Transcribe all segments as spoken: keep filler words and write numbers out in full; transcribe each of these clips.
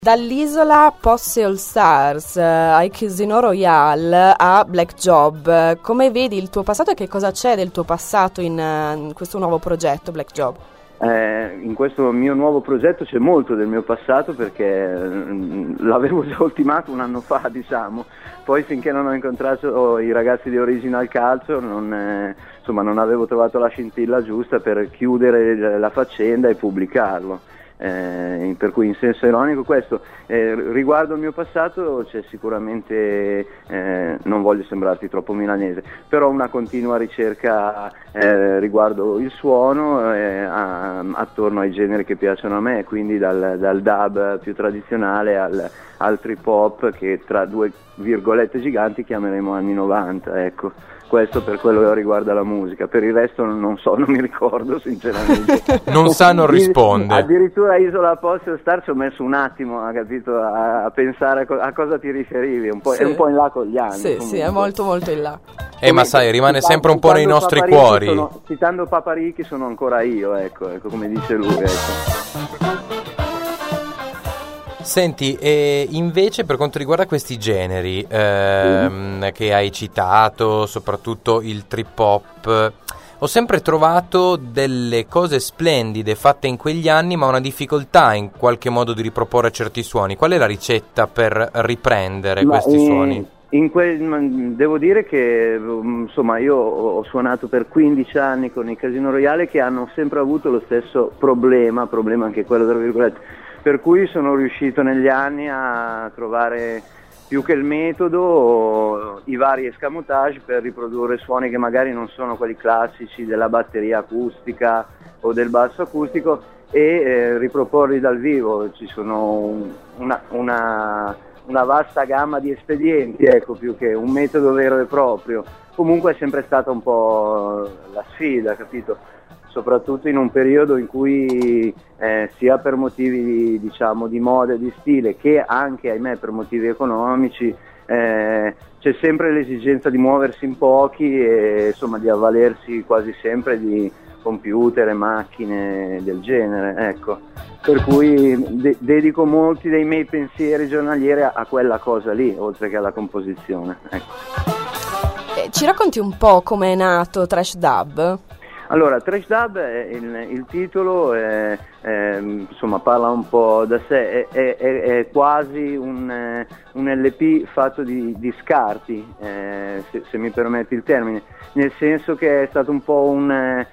Dall'isola Posse All Stars eh, ai Casino Royale a Black Job, eh, come vedi il tuo passato e che cosa c'è del tuo passato in, uh, in questo nuovo progetto Black Job? Eh, in questo mio nuovo progetto c'è molto del mio passato perché mh, l'avevo già ultimato un anno fa, diciamo, poi finché non ho incontrato i ragazzi di Original Culture non, eh, insomma, non avevo trovato la scintilla giusta per chiudere la faccenda e pubblicarlo. Eh, per cui in senso ironico questo, eh, riguardo il mio passato c'è sicuramente, eh, non voglio sembrarti troppo milanese, però una continua ricerca eh, riguardo il suono eh, a, attorno ai generi che piacciono a me, quindi dal, dal dub più tradizionale al, al trip hop che tra due virgolette giganti chiameremo anni novanta, ecco. Questo per quello che riguarda la musica, per il resto non so, non mi ricordo sinceramente. Non sa, non risponde. Addirittura Isola Posse Star ci ho messo un attimo, ha capito, a, a pensare a, co- a cosa ti riferivi, un po', sì. È un po' in là con gli anni. Sì, comunque. sì, è molto molto in là. Eh, ma sai, rimane sempre un po' nei nostri Paparicchi cuori. Sono, citando Paparicchi sono ancora io, ecco, ecco come dice lui, ecco. Senti, e invece per quanto riguarda questi generi ehm, mm. che hai citato, soprattutto il trip hop, ho sempre trovato delle cose splendide fatte in quegli anni, ma una difficoltà in qualche modo di riproporre certi suoni. Qual è la ricetta per riprendere ma questi in, suoni? In que- devo dire che insomma io ho suonato per quindici anni con i Casino Royale che hanno sempre avuto lo stesso problema, problema anche quello tra virgolette, per cui sono riuscito negli anni a trovare più che il metodo i vari escamotage per riprodurre suoni che magari non sono quelli classici della batteria acustica o del basso acustico e eh, riproporli dal vivo. Ci sono una, una, una vasta gamma di espedienti, ecco, più che un metodo vero e proprio. Comunque è sempre stata un po' la sfida, capito? Soprattutto in un periodo in cui eh, sia per motivi diciamo di moda e di stile che anche ahimè per motivi economici eh, c'è sempre l'esigenza di muoversi in pochi e insomma di avvalersi quasi sempre di computer e macchine del genere, ecco. Per cui de- dedico molti dei miei pensieri giornalieri a-, a quella cosa lì oltre che alla composizione, ecco. Eh, ci racconti un po' come è nato Trash Dub? Allora, Trash Dub, è il, il titolo è, è, insomma, parla un po' da sé, è, è, è quasi un, un L P fatto di, di scarti, eh, se, se mi permetti il termine, nel senso che è stato un po' un,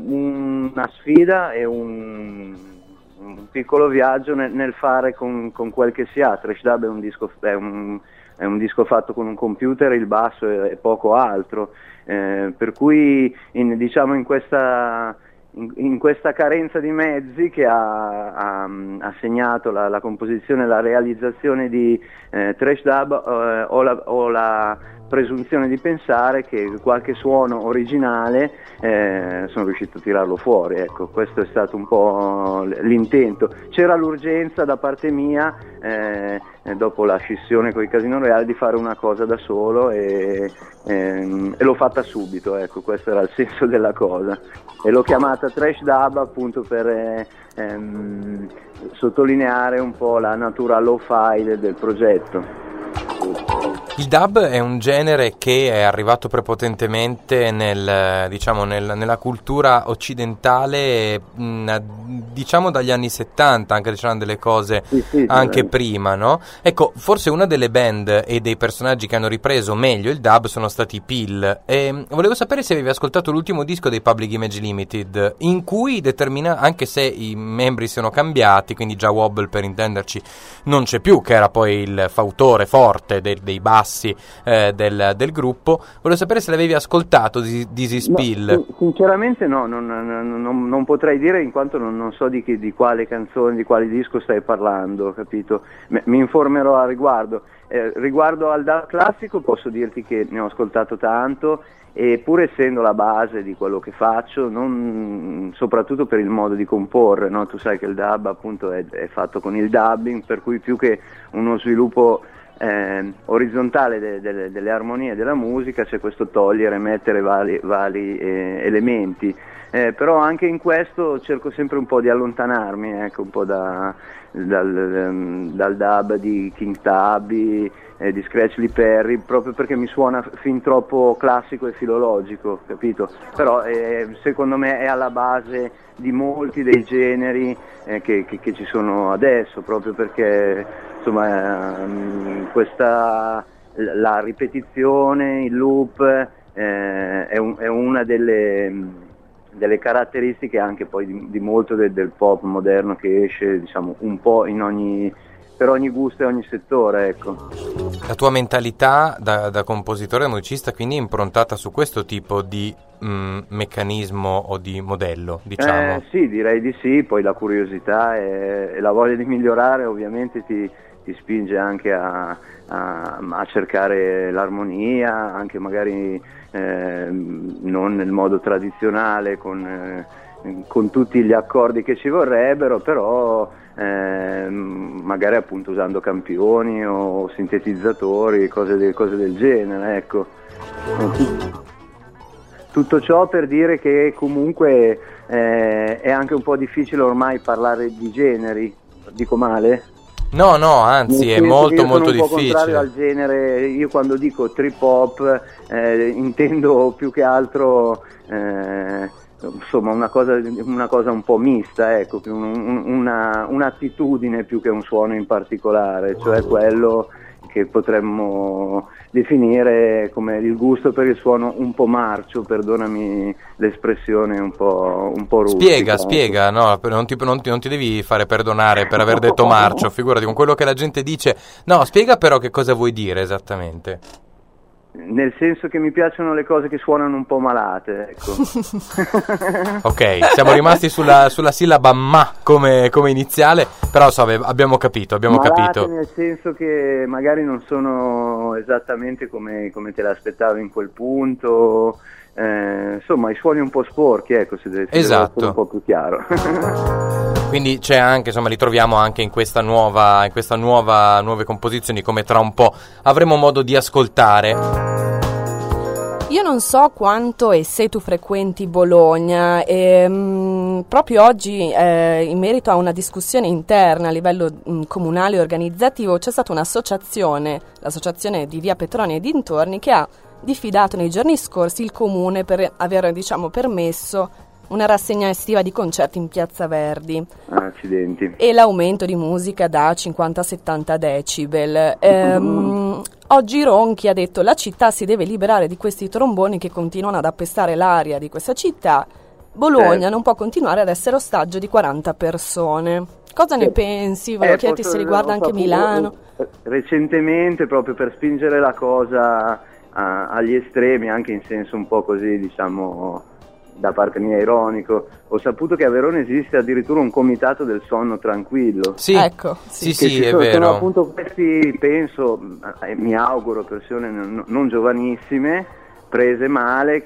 una sfida e un, un piccolo viaggio nel, nel fare con, con quel che si ha. Trash Dub è un disco, è un, è un disco fatto con un computer, il basso e, e poco altro. Eh, per cui in, diciamo in questa, in, in questa carenza di mezzi che ha, ha, ha segnato la, la composizione e la realizzazione di eh, Trash Dub eh, ho, la, ho la presunzione di pensare che qualche suono originale eh, sono riuscito a tirarlo fuori, ecco, questo è stato un po' l'intento. C'era l'urgenza da parte mia eh, dopo la scissione con i Casino Royale di fare una cosa da solo e, e, e l'ho fatta subito, ecco, questo era il senso della cosa e l'ho chiamata Trash Dub appunto per eh, ehm, sottolineare un po' la natura lo-fi del, del progetto. Il dub è un genere che è arrivato prepotentemente nel, diciamo, nel, nella cultura occidentale mh, diciamo dagli anni settanta, anche se c'erano delle cose sì, sì, anche sì. prima, no? Ecco, forse una delle band e dei personaggi che hanno ripreso meglio il dub sono stati i Pill e volevo sapere se avevi ascoltato l'ultimo disco dei Public Image Limited in cui determina, anche se i membri sono cambiati, quindi già Wobble per intenderci non c'è più, che era poi il fautore forte dei, dei bassi Eh, del, del gruppo. Volevo sapere se l'avevi ascoltato di Dizzy Spill. No, sinceramente no, non, non, non, non potrei dire in quanto non, non so di, che, di quale canzone, di quale disco stai parlando, capito? M- mi informerò a riguardo. Eh, riguardo al dub classico posso dirti che ne ho ascoltato tanto e pur essendo la base di quello che faccio, non, soprattutto per il modo di comporre, no? Tu sai che il dub appunto è, è fatto con il dubbing, per cui più che uno sviluppo Eh, orizzontale de, de, delle armonie della musica c'è questo togliere e mettere vari, vari eh, elementi eh, però anche in questo cerco sempre un po' di allontanarmi, ecco, un po' da, dal, dal dub di King Tubby, eh, di Scratch Lee Perry, proprio perché mi suona fin troppo classico e filologico, capito? Però eh, secondo me è alla base di molti dei generi eh, che, che, che ci sono adesso, proprio perché insomma ehm, questa la ripetizione, il loop eh, è, un, è una delle, delle caratteristiche anche poi di, di molto del, del pop moderno, che esce, diciamo, un po' in ogni, per ogni gusto e ogni settore, ecco. La tua mentalità da, da compositore e musicista quindi è improntata su questo tipo di mh, meccanismo o di modello, diciamo? Eh, sì, direi di sì, poi la curiosità e, e la voglia di migliorare ovviamente ti, ti spinge anche a, a, a cercare l'armonia, anche magari eh, non nel modo tradizionale, con, eh, con tutti gli accordi che ci vorrebbero, però eh, magari appunto usando campioni o sintetizzatori, cose, de, cose del genere, ecco. Tutto ciò per dire che comunque eh, è anche un po' difficile ormai parlare di generi, dico male? No, no, anzi è molto molto difficile. Io sono un po' contrario al genere, io quando dico trip hop eh, intendo più che altro eh, insomma una cosa, una cosa un po' mista, ecco, un, un, una, un'attitudine più che un suono in particolare, cioè quello che potremmo definire come il gusto per il suono un po' marcio, perdonami l'espressione un po', un po' rustica. Spiega, spiega, no, non ti, non, ti, non ti devi fare perdonare per aver detto marcio, figurati, con quello che la gente dice. No, spiega però che cosa vuoi dire esattamente. Nel senso che mi piacciono le cose che suonano un po' malate, ecco. Ok, siamo rimasti sulla, sulla sillaba ma come, come iniziale, però so, abbiamo capito, abbiamo malate capito. Nel senso che magari non sono esattamente come, come te l'aspettavi in quel punto, eh, insomma i suoni un po' sporchi, ecco, se deve, se esatto. deve essere un po' più chiaro. Quindi c'è anche, insomma, li troviamo anche in questa nuova, in questa nuova, nuove composizioni, come tra un po' avremo modo di ascoltare. Io non so quanto e se tu frequenti Bologna, e, mh, proprio oggi eh, in merito a una discussione interna a livello mh, comunale e organizzativo c'è stata un'associazione, l'associazione di Via Petroni e dintorni, che ha diffidato nei giorni scorsi il comune per aver, diciamo, permesso una rassegna estiva di concerti in Piazza Verdi. Accidenti. E l'aumento di musica da cinquanta a settanta decibel. Ehm, oggi Ronchi ha detto: la città si deve liberare di questi tromboni che continuano ad appestare l'aria di questa città. Bologna eh. non può continuare ad essere ostaggio di quaranta persone. Cosa ne pensi? Volevo eh, chiederti se riguarda anche Milano. Recentemente, proprio per spingere la cosa a, agli estremi, anche in senso un po' così, diciamo, da parte mia ironico, ho saputo che a Verona esiste addirittura un comitato del sonno tranquillo. Sì, ecco, sì, sì, sì, è sono, vero. Sono appunto questi, penso, eh, mi auguro, persone non, non giovanissime, prese male,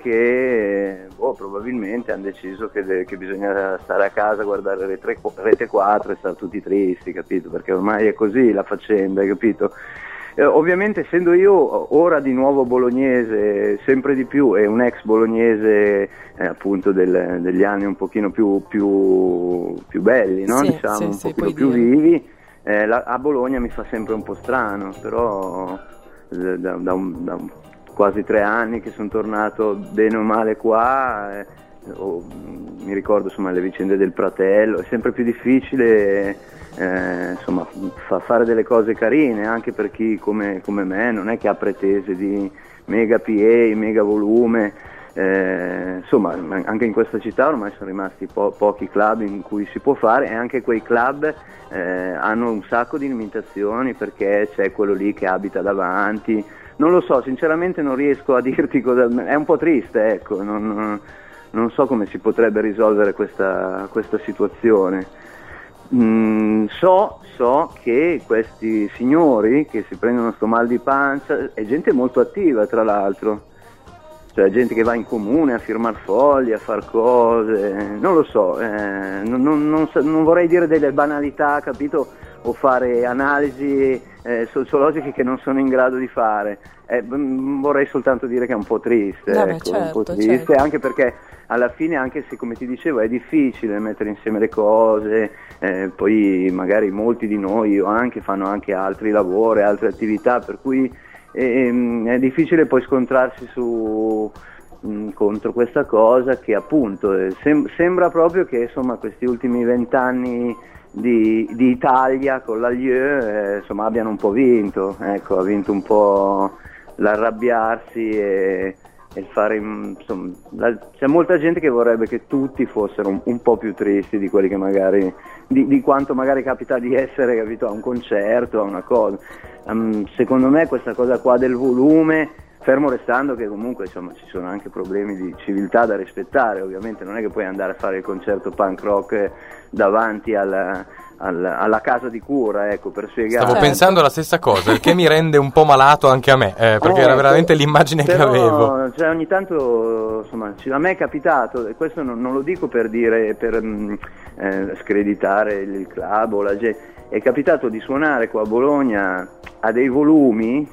che oh, probabilmente hanno deciso che, de- che bisogna stare a casa, guardare Rete, Rete quattro e stare tutti tristi, capito? Perché ormai è così la faccenda, capito? Eh, ovviamente, essendo io ora di nuovo bolognese, sempre di più, e un ex bolognese eh, appunto del, degli anni un pochino più, più, più belli, no? Sì, diciamo, sì, un sì, pochino più dire. vivi, eh, la, a Bologna mi fa sempre un po' strano, però eh, da, da, un, da un, quasi tre anni che sono tornato bene o male qua, eh, oh, mi ricordo insomma le vicende del Pratello, è sempre più difficile. Eh, insomma, fa fare delle cose carine anche per chi come, come me non è che ha pretese di mega P A, mega volume, eh, insomma anche in questa città ormai sono rimasti po- pochi club in cui si può fare, e anche quei club eh, hanno un sacco di limitazioni perché c'è quello lì che abita davanti, non lo so, sinceramente non riesco a dirti cosa, è un po' triste, ecco, non, non so come si potrebbe risolvere questa, questa situazione. Mm, so, so che questi signori che si prendono sto mal di pancia è gente molto attiva, tra l'altro, cioè gente che va in comune a firmar fogli, a far cose, non lo so, eh, non, non, non, non vorrei dire delle banalità, capito? o fare analisi eh, sociologiche che non sono in grado di fare. Eh, vorrei soltanto dire che è un po' triste, no, ecco, certo, un po' triste, certo. Anche perché alla fine, anche se come ti dicevo è difficile mettere insieme le cose, eh, poi magari molti di noi o anche fanno anche altri lavori, altre attività, per cui eh, è difficile poi scontrarsi su mh, contro questa cosa che appunto eh, sem- sembra proprio che insomma questi ultimi vent'anni di, di Italia con l'Alieu eh, insomma abbiano un po' vinto, ecco, ha vinto un po' l'arrabbiarsi e, e il fare, insomma, la, c'è molta gente che vorrebbe che tutti fossero un, un po' più tristi di quelli che magari, di, di quanto magari capita di essere, capito, a un concerto, a una cosa. Um, secondo me questa cosa qua del volume, fermo restando che comunque insomma ci sono anche problemi di civiltà da rispettare, ovviamente non è che puoi andare a fare il concerto punk rock davanti alla, alla, alla casa di cura, ecco, per spiegare. Stavo certo. pensando la stessa cosa, il che mi rende un po' malato anche a me, eh, perché eh, era veramente l'immagine però, che avevo. Cioè, ogni tanto insomma a me è capitato, e questo non, non lo dico per dire, per mh, eh, screditare il club o la gente, è capitato di suonare qua a Bologna a dei volumi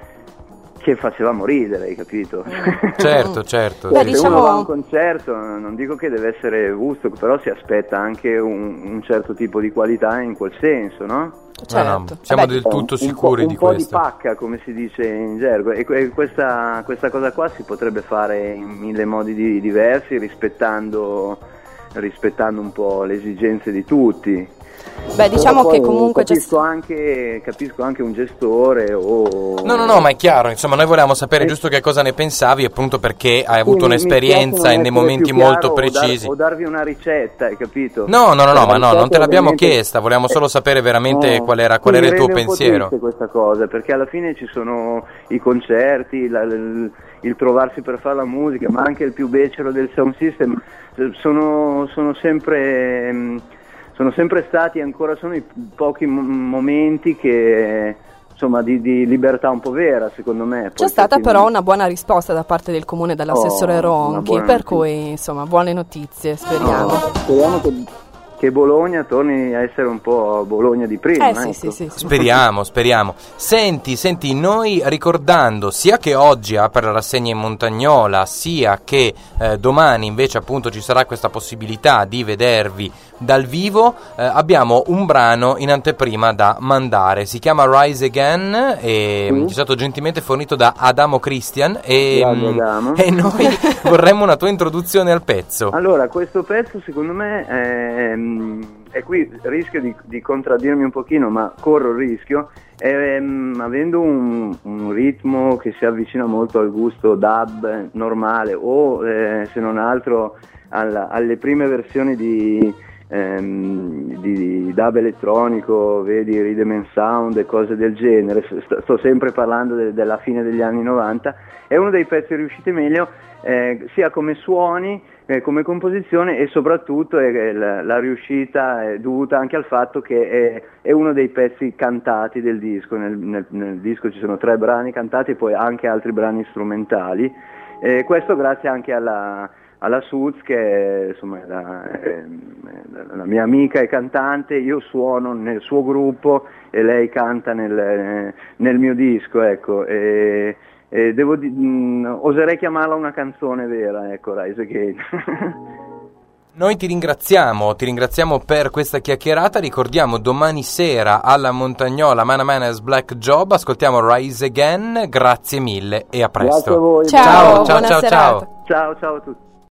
che facevamo ridere, hai capito? Certo, certo. Beh, sì. Se diciamo- uno va a un concerto, non dico che deve essere Woodstock, però si aspetta anche un, un certo tipo di qualità in quel senso, no? Certo. No, no, siamo Vabbè, del tutto un sicuri po', di un po' questo. di pacca, come si dice in gergo, e, e questa, questa cosa qua si potrebbe fare in mille modi di, diversi, rispettando, rispettando un po' le esigenze di tutti. Beh, diciamo Però che poi comunque c'è capisco anche, capisco anche un gestore o... No, no, no, ma è chiaro, insomma, noi volevamo sapere Eh. giusto che cosa ne pensavi, appunto perché hai avuto Sì, mi- mi un'esperienza spiace e non nei essere momenti più chiaro molto o dar- precisi. o darvi una ricetta, hai capito? No, no, no, no, La ma no, non ricetta te l'abbiamo ovviamente- chiesta, volevamo solo sapere veramente No, qual era, sì, qual era mi il tuo rende un po' pensiero. triste questa cosa, perché alla fine ci sono i concerti, la- il, il trovarsi per fare la musica, ma anche il più becero del sound system, eh, sono, sono sempre... mh, sono sempre stati, ancora sono i pochi m- momenti che, insomma, di, di libertà un po' vera, secondo me. Poi C'è stata certi- però una buona risposta da parte del comune dall'assessore Oh, una Ronchi, buona per notizia. cui insomma buone notizie, speriamo. No, speriamo che, che Bologna torni a essere un po' Bologna di prima. Eh sì, ecco. sì, sì, sì. Speriamo, speriamo. Senti, senti, noi ricordando sia che oggi apre la rassegna in Montagnola, sia che eh, domani invece appunto ci sarà questa possibilità di vedervi dal vivo, eh, abbiamo un brano in anteprima da mandare. Si chiama Rise Again e Sì. mm. ci è stato gentilmente fornito da Adamo Christian e, Grazie, mm, Adamo. e noi vorremmo una tua introduzione al pezzo. Allora, questo pezzo secondo me è, e qui rischio di, di contraddirmi un pochino, ma corro il rischio, è, um, avendo un, un ritmo che si avvicina molto al gusto dub normale o eh, se non altro alla, alle prime versioni di, ehm, di dub elettronico, vedi Rhythm and Sound e cose del genere, sto, sto sempre parlando de, della fine degli anni novanta, è uno dei pezzi riusciti meglio eh, sia come suoni, Eh, come composizione, e soprattutto eh, la, la riuscita è dovuta anche al fatto che è, è uno dei pezzi cantati del disco. Nel, nel, nel disco ci sono tre brani cantati e poi anche altri brani strumentali, eh, questo grazie anche alla, alla Suz, che è, insomma, è la, è, è la mia amica e cantante. Io suono nel suo gruppo e lei canta nel, nel mio disco, ecco. E, Eh, devo di- mh, oserei chiamarla una canzone vera, ecco, Rise Again. Noi ti ringraziamo, ti ringraziamo per questa chiacchierata, ricordiamo domani sera alla Montagnola Man a Man as Black Job, ascoltiamo Rise Again, grazie mille e a presto. Grazie a voi. Ciao, Ciao, ciao, buona ciao, serata. ciao. Ciao, ciao a tutti.